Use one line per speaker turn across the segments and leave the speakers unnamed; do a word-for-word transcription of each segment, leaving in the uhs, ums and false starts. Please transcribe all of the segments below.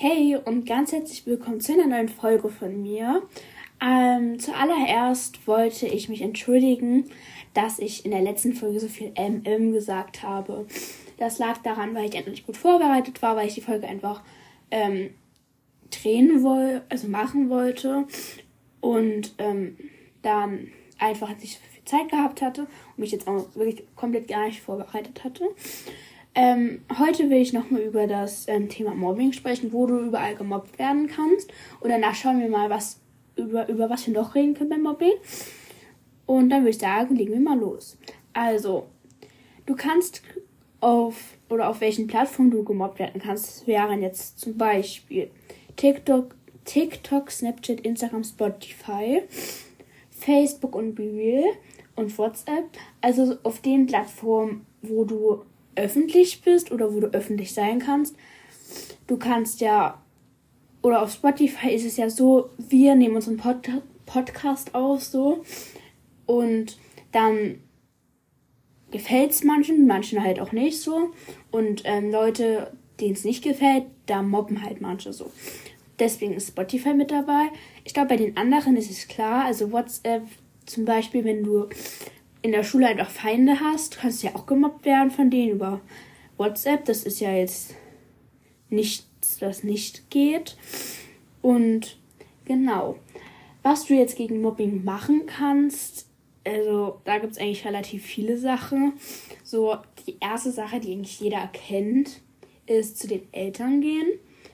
Hey und ganz herzlich willkommen zu einer neuen Folge von mir. Ähm, zuallererst wollte ich mich entschuldigen, dass ich in der letzten Folge so viel M M gesagt habe. Das lag daran, weil ich endlich nicht gut vorbereitet war, weil ich die Folge einfach ähm, drehen wollte, also machen wollte und ähm, dann einfach nicht so viel Zeit gehabt hatte und mich jetzt auch wirklich komplett gar nicht vorbereitet hatte. Ähm, heute will ich nochmal über das ähm, Thema Mobbing sprechen, wo du überall gemobbt werden kannst. Und danach schauen wir mal, was über, über was wir noch reden können beim Mobbing. Und dann würde ich sagen, legen wir mal los. Also, du kannst auf, oder auf welchen Plattformen du gemobbt werden kannst, das wären jetzt zum Beispiel TikTok, TikTok, Snapchat, Instagram, Spotify, Facebook und BeReal und WhatsApp. Also auf den Plattformen, wo du öffentlich bist oder wo du öffentlich sein kannst. Du kannst ja, oder auf Spotify ist es ja so, wir nehmen unseren Pod- Podcast auf so und dann gefällt es manchen, manchen halt auch nicht so und ähm, Leute, denen es nicht gefällt, da mobben halt manche so. Deswegen ist Spotify mit dabei. Ich glaube, bei den anderen ist es klar, also WhatsApp zum Beispiel, wenn du in der Schule einfach Feinde hast, kannst du ja auch gemobbt werden von denen über WhatsApp. Das ist ja jetzt nichts, was nicht geht. Und genau, was du jetzt gegen Mobbing machen kannst, also da gibt es eigentlich relativ viele Sachen. So, die erste Sache, die eigentlich jeder kennt, ist zu den Eltern gehen.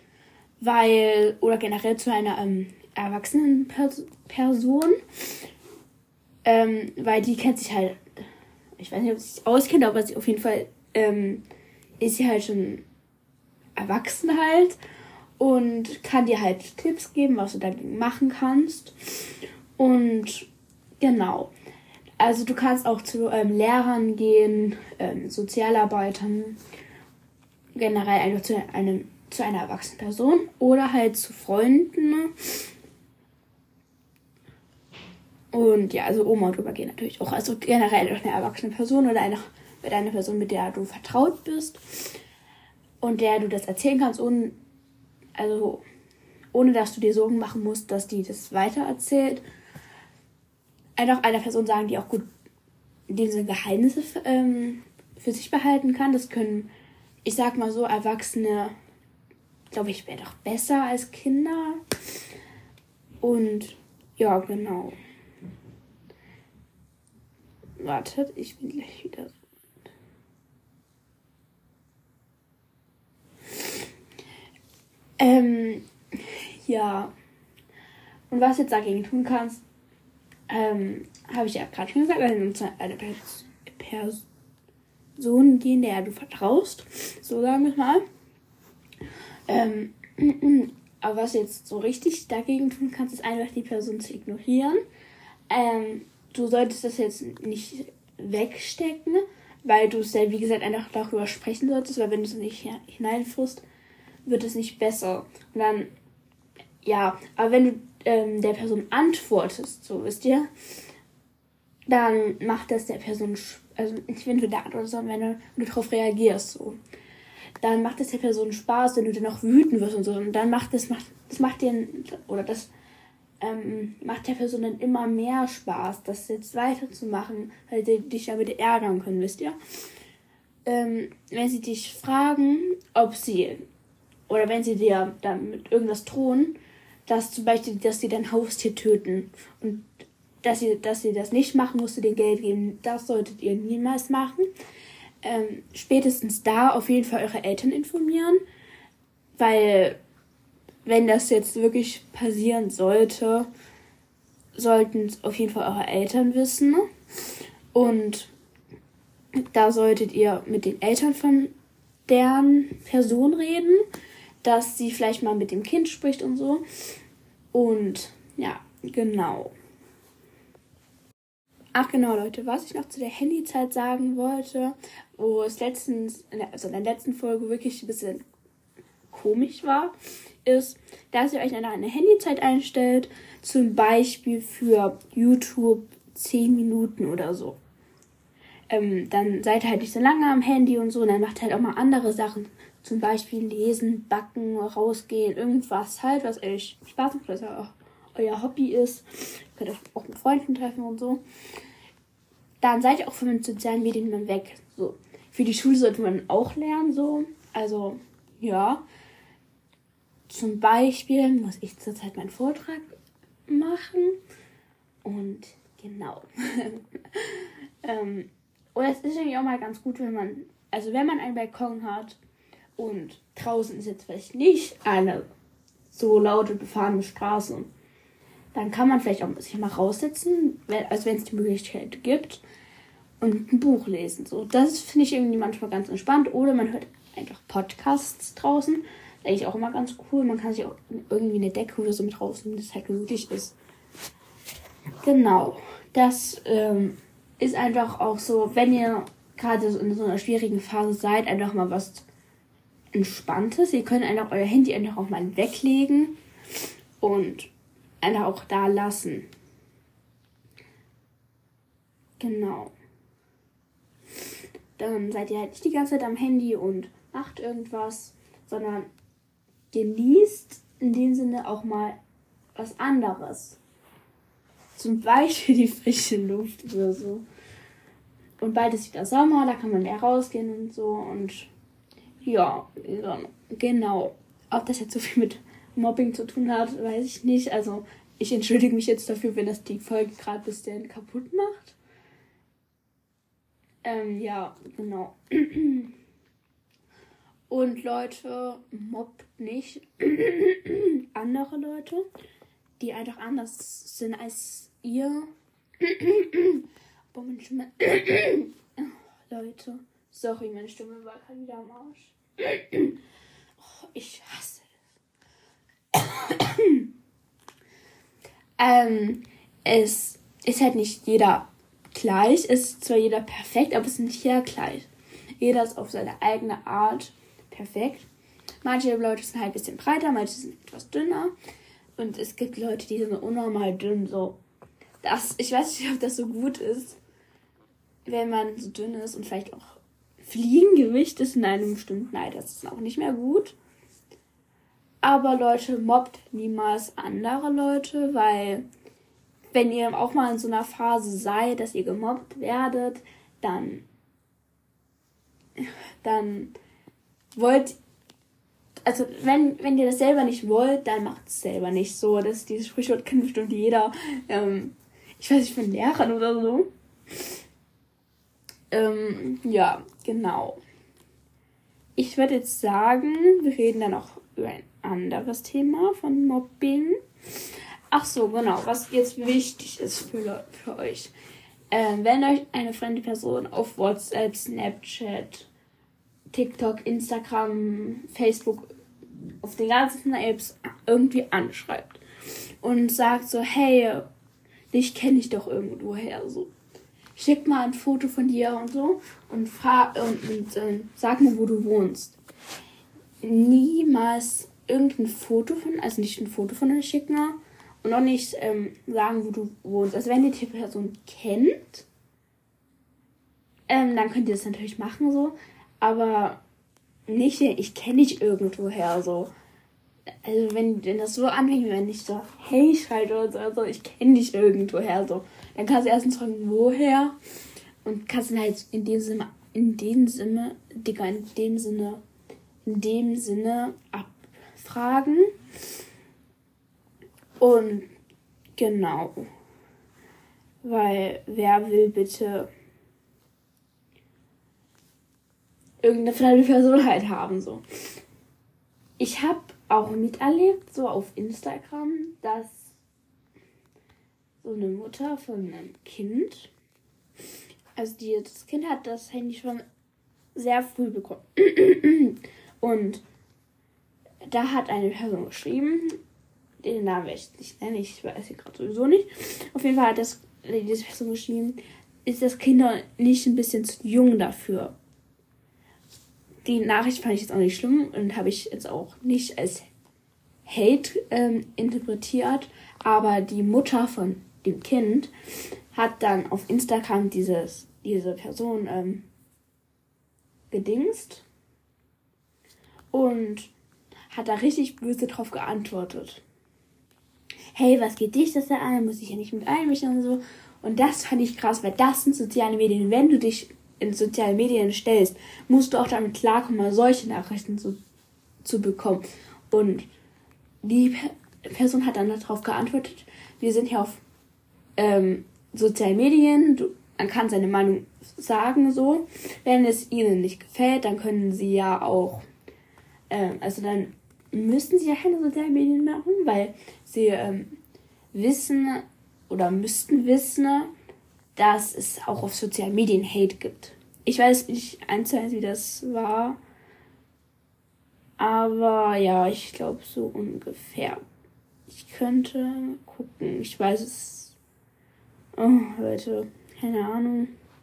Weil, oder generell zu einer ähm, erwachsenen Pers- Person. Ähm, weil die kennt sich halt, ich weiß nicht, ob sie sich auskennt, aber sie auf jeden Fall ähm, ist sie halt schon erwachsen halt und kann dir halt Tipps geben, was du dagegen machen kannst. Und genau, also du kannst auch zu ähm, Lehrern gehen, ähm, Sozialarbeitern, generell einfach zu, einem, zu einer erwachsenen Person oder halt zu Freunden. Und ja, also Oma und Opa gehen natürlich auch. Also generell durch eine erwachsene Person oder eine, mit einer Person, mit der du vertraut bist. Und der du das erzählen kannst, ohne, also, ohne dass du dir Sorgen machen musst, dass die das weitererzählt. Einfach einer Person sagen, die auch gut in dem Sinne Geheimnisse ähm, für sich behalten kann. Das können, ich sag mal so, Erwachsene, glaube ich, wäre doch besser als Kinder. Und ja, genau. Wartet, ich bin gleich wieder so. Ähm, ja. Und was du jetzt dagegen tun kannst, ähm, habe ich ja gerade schon gesagt, wenn du zu einer Person gehen, der du vertraust, so sagen wir es mal. Ähm, aber was du jetzt so richtig dagegen tun kannst, ist einfach die Person zu ignorieren. Ähm, Du solltest das jetzt nicht wegstecken, weil du es ja, wie gesagt, einfach darüber sprechen solltest, weil wenn du es nicht hineinfrisst, wird es nicht besser. Und dann, ja, aber wenn du ähm, der Person antwortest, so wisst ihr, dann macht das der Person, also nicht wenn du da antwortest, sondern wenn du, wenn du darauf reagierst, so. Dann macht es der Person Spaß, wenn du dann auch wütend wirst und so. Und dann macht das, macht, das macht dir, oder das Ähm, macht der Person dann immer mehr Spaß, das jetzt weiterzumachen, weil sie dich damit ärgern können, wisst ihr? Ähm, wenn sie dich fragen, ob sie, oder wenn sie dir dann mit irgendwas drohen, dass zum Beispiel, dass sie dein Haustier töten und dass sie, dass sie das nicht machen, musst du dir Geld geben, das solltet ihr niemals machen. Ähm, spätestens da auf jeden Fall eure Eltern informieren, weil wenn das jetzt wirklich passieren sollte, sollten es auf jeden Fall eure Eltern wissen. Und da solltet ihr mit den Eltern von deren Person reden, dass sie vielleicht mal mit dem Kind spricht und so. Und ja, genau. Ach genau, Leute, was ich noch zu der Handyzeit sagen wollte, wo es letztens, also in der letzten Folge wirklich ein bisschen komisch war, ist, dass ihr euch eine Handyzeit einstellt, zum Beispiel für YouTube zehn Minuten oder so. Ähm, dann seid ihr halt nicht so lange am Handy und so, und dann macht ihr halt auch mal andere Sachen, Zum Beispiel lesen, backen, rausgehen, irgendwas halt, was euch Spaß macht, was auch euer Hobby ist. Ihr könnt euch auch mit Freunden treffen und so. Dann seid ihr auch von den sozialen Medien mal weg. So. Für die Schule sollte man auch lernen, so. Also, ja. Zum Beispiel muss ich zurzeit meinen Vortrag machen. Und genau. ähm, und es ist irgendwie auch mal ganz gut, wenn man, also wenn man einen Balkon hat und draußen ist jetzt vielleicht nicht eine so laute befahrene Straße, dann kann man vielleicht auch sich mal raussetzen, also wenn es die Möglichkeit gibt, und ein Buch lesen. So, das finde ich irgendwie manchmal ganz entspannt. Oder man hört einfach Podcasts draußen. Das ist eigentlich auch immer ganz cool. Man kann sich auch irgendwie eine Decke oder so mit rausnehmen, dass es halt gemütlich ist. Genau. Das ähm, ist einfach auch so, wenn ihr gerade so in so einer schwierigen Phase seid, einfach mal was Entspanntes. Ihr könnt einfach euer Handy einfach auch mal weglegen und einfach auch da lassen. Genau. Dann seid ihr halt nicht die ganze Zeit am Handy und macht irgendwas, sondern genießt in dem Sinne auch mal was anderes. Zum Beispiel die frische Luft oder so. Und bald ist wieder Sommer, da kann man mehr rausgehen und so. Und ja, genau. Ob das jetzt so viel mit Mobbing zu tun hat, weiß ich nicht. Also ich entschuldige mich jetzt dafür, wenn das die Folge gerade ein bisschen kaputt macht. Ähm, ja, genau. Und Leute, mobbt nicht andere Leute, die einfach anders sind als ihr. Boah, meine Stimme. Leute, sorry, meine Stimme war gerade wieder am Arsch. Oh, ich hasse es. ähm, es ist halt nicht jeder gleich. Es ist zwar jeder perfekt, aber es ist nicht jeder gleich. Jeder ist auf seine eigene Art perfekt. Manche Leute sind halt ein bisschen breiter, manche sind etwas dünner. Und es gibt Leute, die sind unnormal dünn. So. Das, ich weiß nicht, ob das so gut ist, wenn man so dünn ist und vielleicht auch Fliegengewicht ist in einem bestimmten Alter. Das ist auch nicht mehr gut. Aber Leute, mobbt niemals andere Leute, weil wenn ihr auch mal in so einer Phase seid, dass ihr gemobbt werdet, dann, dann wollt, also wenn, wenn ihr das selber nicht wollt, dann macht es selber nicht so. Das, dieses Sprichwort kennt bestimmt jeder. Ähm, ich weiß nicht, von Lehrern oder so. Ähm, ja, genau. Ich würde jetzt sagen, wir reden dann auch über ein anderes Thema von Mobbing. Ach so, genau, was jetzt wichtig ist für, für euch. Ähm, wenn euch eine fremde Person auf WhatsApp, Snapchat, TikTok, Instagram, Facebook, auf den ganzen Apps irgendwie anschreibt und sagt so, hey, dich kenne ich doch irgendwoher, so. Schick mal ein Foto von dir und so und, frag, und, und äh, sag mir, wo du wohnst. Niemals irgendein Foto von, also nicht ein Foto von euch schicken, und auch nicht ähm, sagen, wo du wohnst. Also wenn ihr die Person kennt, ähm, dann könnt ihr das natürlich machen so. Aber nicht, ich kenne dich irgendwoher so. Also wenn, wenn das so anfängt, wenn ich so, hey, schreibe oder so, also ich kenne dich irgendwoher so. Dann kannst du erstens fragen, woher? Und kannst dann halt in dem Sinne, in dem Sinne, Digga, in dem Sinne, in dem Sinne abfragen. Und genau, weil wer will bitte irgendeine fremde Person halt haben, so. Ich habe auch miterlebt, so auf Instagram, dass so eine Mutter von einem Kind, also die, das Kind hat das Handy schon sehr früh bekommen. Und da hat eine Person geschrieben, den Namen werde ich nicht nennen, ich weiß sie gerade sowieso nicht. Auf jeden Fall hat das, diese Person geschrieben, ist das Kind nicht ein bisschen zu jung dafür. Die Nachricht fand ich jetzt auch nicht schlimm und habe ich jetzt auch nicht als Hate ähm, interpretiert, aber die Mutter von dem Kind hat dann auf Instagram dieses, diese Person ähm, gedingst und hat da richtig böse drauf geantwortet. Hey, was geht dich das da an? Muss ich ja nicht mit einmischen und so. Und das fand ich krass, weil das sind soziale Medien. Wenn du dich in sozialen Medien stellst, musst du auch damit klarkommen, mal solche Nachrichten zu, zu bekommen. Und die Person hat dann darauf geantwortet, wir sind hier auf ähm, sozialen Medien, du, man kann seine Meinung sagen, so. Wenn es ihnen nicht gefällt, dann können sie ja auch, ähm, also dann müssten sie ja keine sozialen Medien machen, weil sie ähm, wissen oder müssten wissen, dass es auch auf sozialen Medien Hate gibt. Ich weiß nicht eins zu eins, wie das war, aber ja, ich glaube so ungefähr. Ich könnte gucken, ich weiß es. Oh, Leute, keine Ahnung.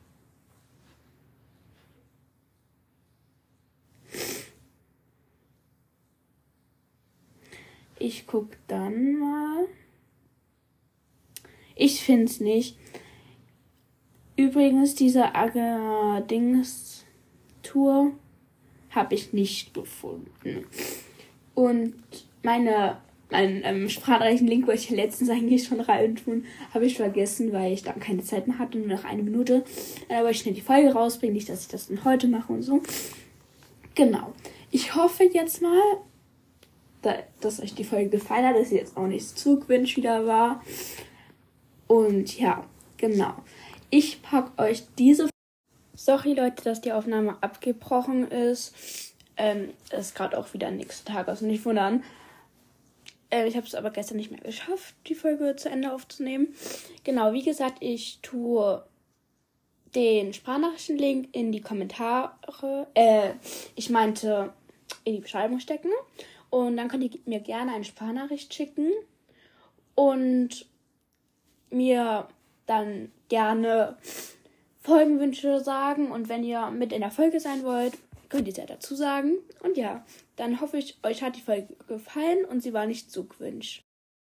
Ich guck dann mal. Ich finde es nicht. Übrigens, diese Aga-Dings-Tour habe ich nicht gefunden. Und meine, meinen ähm, sprachreichen Link wollte ich letztens eigentlich schon reintun. Habe ich vergessen, weil ich dann keine Zeit mehr hatte. Nur noch eine Minute. Dann wollte ich schnell die Folge rausbringen. Nicht, dass ich das dann heute mache und so. Genau. Ich hoffe jetzt mal, dass euch die Folge gefallen hat, dass sie jetzt auch nicht zu cringe wieder war. Und ja, genau. Ich packe euch diese... Sorry, Leute, dass die Aufnahme abgebrochen ist. Ähm, ist gerade auch wieder nächster Tag, also nicht wundern. Äh, ich habe es aber gestern nicht mehr geschafft, die Folge zu Ende aufzunehmen. Genau, wie gesagt, ich tue den Sprachnachrichten-Link in die Kommentare, äh, ich meinte in die Beschreibung stecken. Und dann könnt ihr mir gerne eine Sprachnachricht schicken und mir dann gerne Folgenwünsche sagen. Und wenn ihr mit in der Folge sein wollt, könnt ihr es ja dazu sagen. Und ja, dann hoffe ich, euch hat die Folge gefallen und sie war nicht zu cringe.